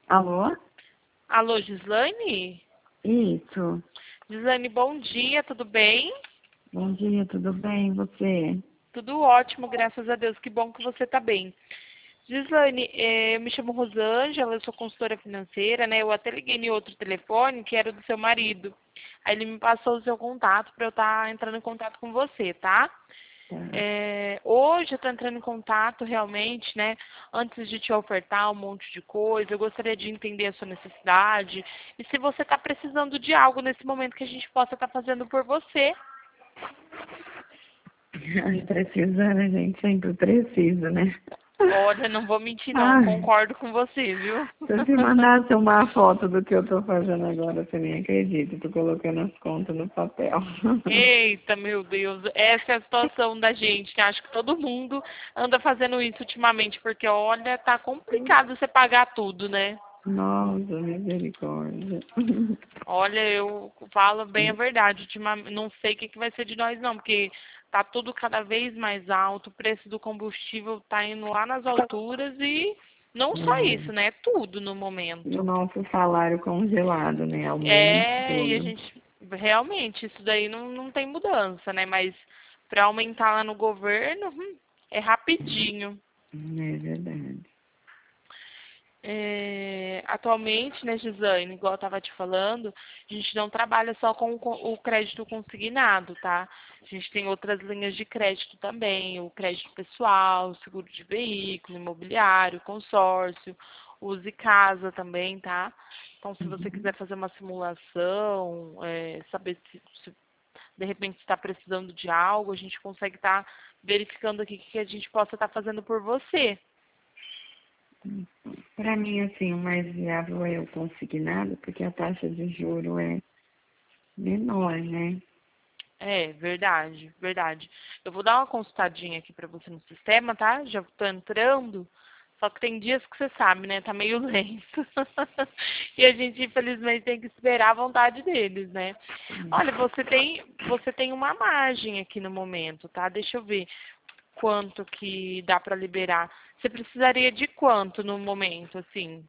Alô? Alô, Gislaine? Isso. Gislaine, bom dia, tudo bem? Bom dia, tudo bem? E você? Tudo ótimo, graças a Deus, que bom que você está bem. Gislaine, eu me chamo Rosângela, eu sou consultora financeira, né? Eu até liguei em outro telefone, que era do seu marido. Aí ele me passou o seu contato para eu estar entrando em contato com você, tá? Tá. Hoje eu estou entrando em contato realmente, né? Antes de te ofertar um monte de coisa, eu gostaria de entender a sua necessidade e se você está precisando de algo nesse momento que a gente possa estar fazendo por você. Precisando, a gente sempre precisa, né? Olha, não vou mentir não, Ah, concordo com você, viu? se eu te mandasse uma foto do que eu tô fazendo agora, você nem acredita. Tô colocando as contas no papel. Eita, meu Deus, essa é a situação da gente, né? Acho que todo mundo anda fazendo isso ultimamente, porque olha, tá complicado você pagar tudo, né? Nossa, misericórdia. Olha, eu falo bem a verdade. Não sei o que vai ser de nós, não, porque tá tudo cada vez mais alto, o preço do combustível tá indo lá nas alturas e não só isso, né? É tudo no E o momento. nosso salário congelado, né? Aumento, E a tudo. gente, realmente, isso daí não tem mudança, né? Mas para aumentar lá no governo, é rapidinho. É verdade. Atualmente, né, Gislaine, igual eu estava te falando, a gente não trabalha só com o crédito consignado, tá? A gente tem outras linhas de crédito também, o crédito pessoal, seguro de veículo, imobiliário, consórcio, use casa também, tá? Então, se você quiser fazer uma simulação, saber se de repente está precisando de algo, a gente consegue estar verificando aqui o que a gente possa estar fazendo por você. Para mim, assim, o mais viável é o consignado, porque a taxa de juro é menor, né? É, verdade, verdade. Eu vou dar uma consultadinha aqui pra você no sistema, tá? Já tô entrando. Só que tem dias que você sabe, né? Tá meio lento. E a gente, infelizmente, tem que esperar a vontade deles, né? Olha, você tem uma margem aqui no momento, tá? Deixa eu ver quanto que dá pra liberar. Você precisaria de quanto no momento, assim?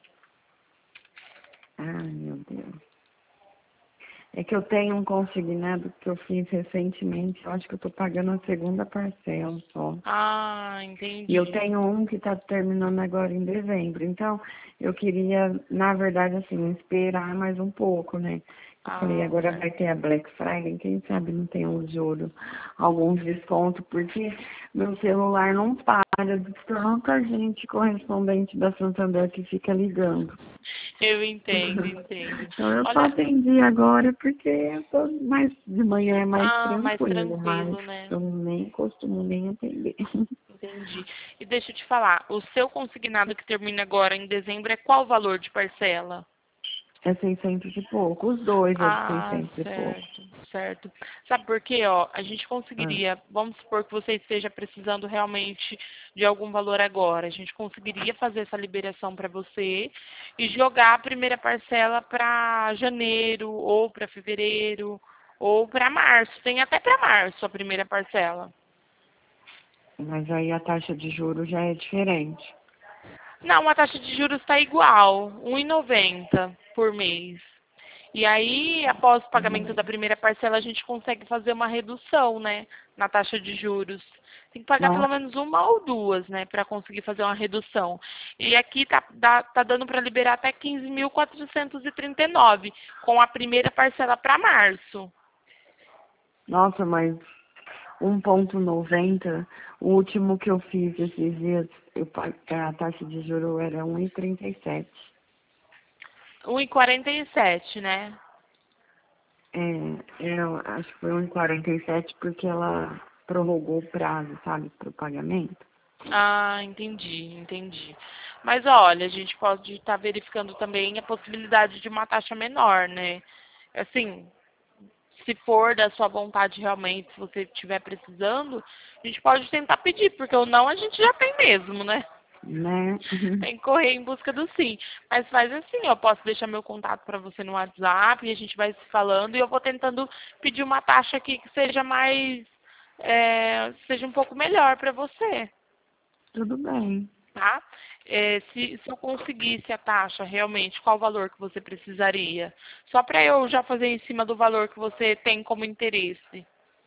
Ai, meu Deus. É que eu tenho um consignado que eu fiz recentemente, eu acho que eu tô pagando a segunda parcela só. Ah, E eu entendi. tenho um que tá terminando agora em dezembro. Então, eu queria, na verdade, assim, esperar mais um pouco, né? Eu falei, Ah, agora vai certo. ter a Black Friday, quem sabe não tem um juro, alguns descontos, porque meu celular não para de tanta gente correspondente da Santander que fica ligando. Eu entendo, entendo. Então eu só Olha, atendi agora porque eu tô mais de manhã é mais mais tranquilo, mas tranquilo, né? eu nem costumo nem atender. Entendi. E deixa eu te falar, o seu consignado que termina agora em dezembro é qual o valor de parcela? É 600 e pouco, os dois é de Ah, 600 e pouco. certo, certo. Sabe por quê, ó? A gente Ah, conseguiria, vamos supor que você esteja precisando realmente de algum valor agora, a gente conseguiria fazer essa liberação para você e jogar a primeira parcela para janeiro ou para fevereiro ou para março. Tem até para março a primeira parcela. mas aí a taxa de juros já é diferente. Não, a taxa de juros está igual, 1,90 por mês. E aí, após o pagamento da primeira parcela, a gente consegue fazer uma redução, né, na taxa de juros. Tem que pagar pelo Nossa, menos uma ou duas, né, para conseguir fazer uma redução. E aqui tá dando para liberar até 15.439, com a primeira parcela para março. nossa, mas 1,90, o último que eu fiz esses dias, a taxa de juros era 1,37. 1,47, né? Eu acho que foi 1,47 porque ela prorrogou o prazo, sabe, para o pagamento. Ah, entendi, entendi. Mas olha, a gente pode estar verificando também a possibilidade de uma taxa menor, né? Assim, se for da sua vontade realmente, se você estiver precisando, a gente pode tentar pedir, porque o não a gente já tem mesmo, né? Né? Tem que correr em busca do sim. Mas faz assim, eu posso deixar meu contato para você no WhatsApp e a gente vai se falando e eu vou tentando pedir uma taxa aqui que seja mais, seja um pouco melhor para você. Tudo bem. Tá? se eu conseguisse a taxa realmente, qual o valor que você precisaria? Só para eu já fazer em cima do valor que você tem como interesse.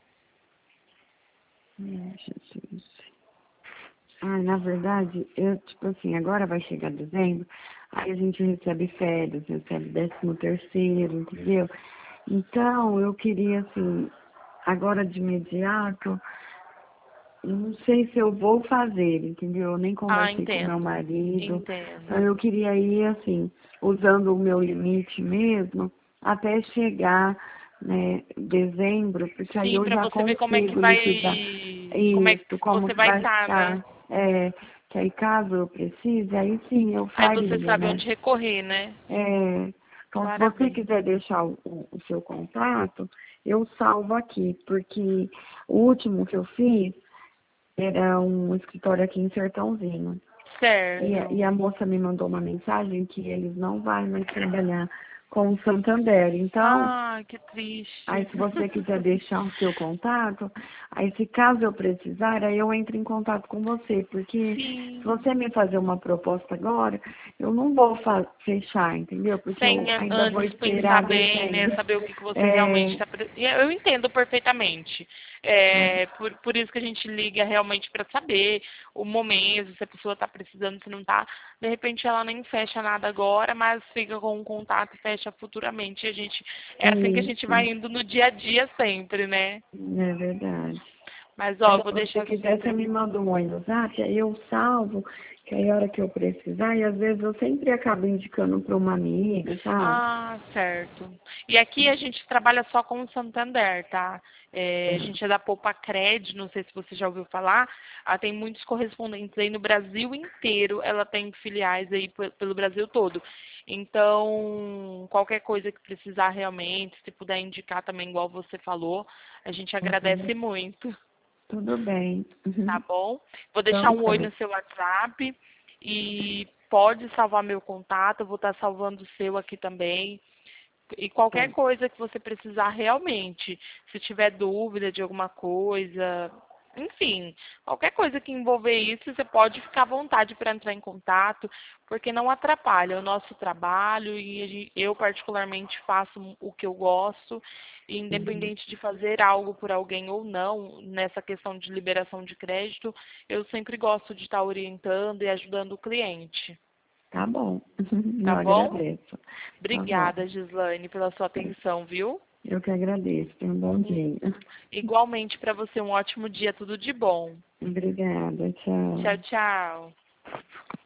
Jesus. Ah, na verdade, eu, tipo assim, agora vai chegar dezembro, aí a gente recebe férias, recebe 13º, entendeu? Então, eu queria, assim, agora de imediato, eu não sei se eu vou fazer, entendeu? Eu nem Ah, conversei com meu entendo. marido. Então, Entendo. eu queria ir, assim, usando o meu limite mesmo, até chegar, né, dezembro, porque aí Sim, eu para já você ver como é que consigo liquidar como é que isso, como você que vai vai estar, né? estar. É, que aí caso eu precise, aí sim eu Aí você faria, sabe né? onde recorrer, né? É, então, se você Maravilha. quiser deixar o seu contato, eu salvo aqui, porque o último que eu fiz era um escritório aqui em Sertãozinho. E Certo. a moça me mandou uma mensagem que eles não vão mais trabalhar com o Santander. Então, Ah, que aí triste. se você quiser deixar o seu contato, aí se caso eu precisar, aí eu entro em contato com você, porque se Sim. você me fazer uma proposta agora, eu não vou fechar, entendeu? Porque eu Sem ainda vou antes esperar pensar bem, né? dezembro. Saber o que você realmente É, está. Eu entendo perfeitamente. Por isso que a gente liga realmente para saber o momento, se a pessoa está precisando, se não está. De repente ela nem fecha nada agora, mas fica com um contato e fecha futuramente. É assim que a gente vai isso, indo no dia a dia sempre, né? é verdade. Mas Aí, ó, se vou você deixar quiser, você sempre. me manda um oi no zap, aí eu salvo, que aí a hora que eu precisar, e às vezes eu sempre acabo indicando para uma amiga, sabe? Ah, certo. E aqui a gente trabalha só com o Santander, tá? A gente é da Poupa Cred, não sei se você já ouviu falar. Ela tem muitos correspondentes aí no Brasil inteiro. Ela tem filiais aí pelo Brasil todo. Então, qualquer coisa que precisar realmente, se puder indicar também, igual você falou, a gente Uhum. agradece muito, Tudo bem. tá Uhum. bom? Vou deixar Então um oi tá. no seu WhatsApp e pode salvar meu contato. Eu vou estar salvando o seu aqui também. E qualquer Tá. coisa que você precisar realmente, se tiver dúvida de alguma coisa, enfim, qualquer coisa que envolver isso, você pode ficar à vontade para entrar em contato, porque não atrapalha o nosso trabalho e eu particularmente faço o que eu gosto, e Uhum. independente de fazer algo por alguém ou não, nessa questão de liberação de crédito, eu sempre gosto de estar orientando e ajudando o cliente, Tá bom. tá Eu bom? agradeço. Tá bom. Obrigada, Gislaine, pela sua atenção, viu? Eu que agradeço. Tenha um bom dia. Igualmente para você, um ótimo dia, tudo de bom. Obrigada. Tchau. Tchau, tchau.